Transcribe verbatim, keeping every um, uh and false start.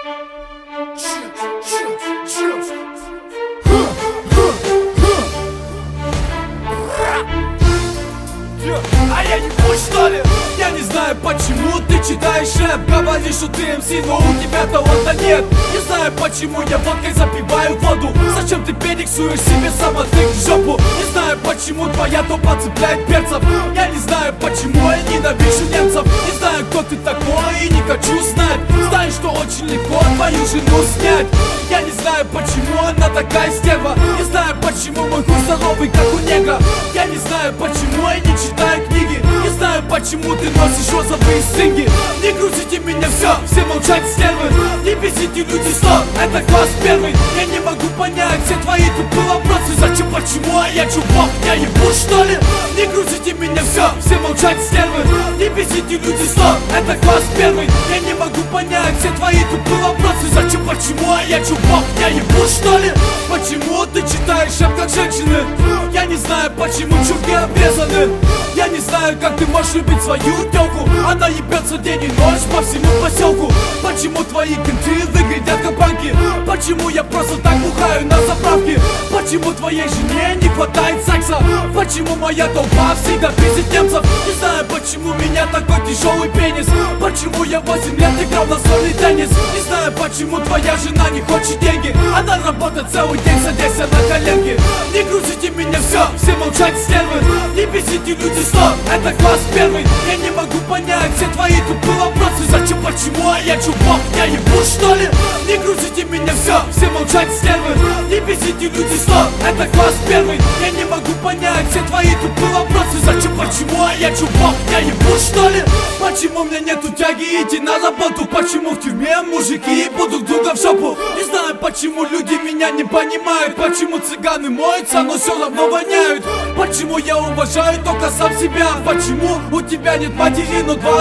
А я не пусть, что ли? Я не знаю, почему ты читаешь рэп. Говоришь, что ты эм си, но у тебя таланта нет. Не знаю, почему я водкой запиваю воду. Зачем ты перексуешь себе самотык в жопу? Не знаю, почему твоя топа цепляет перцев. Я не знаю, почему я ненавижу немцев. Не знаю, кто ты такой и не хочу знать. Знаю, что очень легко твою жену снять. Я не знаю, почему она такая стерва. Не знаю, почему мой хуй здоровый, как у негра. Я не знаю, почему я не читаю книги. Не знаю, почему ты носишь розовые стринги. Не грузите меня, все, все молчать, стервы. Не бесите люди, стоп, это класс первый. Я не могу понять все твои тупые вопросы. Зачем, почему, а я чувак, я ебу, что ли? Не грузите меня, все, все молчать, стервы. Не бесите люди, стоп, это класс первый. Я не могу понять все твои тупые вопросы. Зачем, почему, а я чувак, я ебу, что ли? Почему ты читаешь рэп как женщины? Я не знаю, почему чурки обрезаны. Я не знаю, как ты можешь любить свою тёлку. Она ебется день и ночь по всему поселку. Почему твои кенты выглядят как банки? Почему я просто так бухаю на заправке? Почему твоей жене не хватает секса? Почему моя толпа всегда пиздит немцев? Не знаю, почему у меня такой тяжелый пенис. Почему я восемь лет играл на настольный теннис? Не знаю, почему твоя жена не хочет деньги. Она работает целый день, садясь на коленки. Не грузите меня, все, все молчать, стервы. Не бесите люди, стоп, это класс первый. Я не могу понять все твои тупые вопросы. Зачем, почему, а я чувак, я ебу, что ли? Не грузите меня, все, все молчать, стервы. Не бесите люди, стоп, это класс первый. Я не могу понять все твои тупые вопросы. Зачем, почему, а я чувак, я ебу, что ли? Почему у меня нету тяги идти на работу? Почему в тюрьме мужики ебут друг друга в жопу? Не знаю, почему люди меня не понимают. Почему цыганы моются, но все равно воняют. Почему я уважаю только сам себя? Почему у тебя нет матери, но два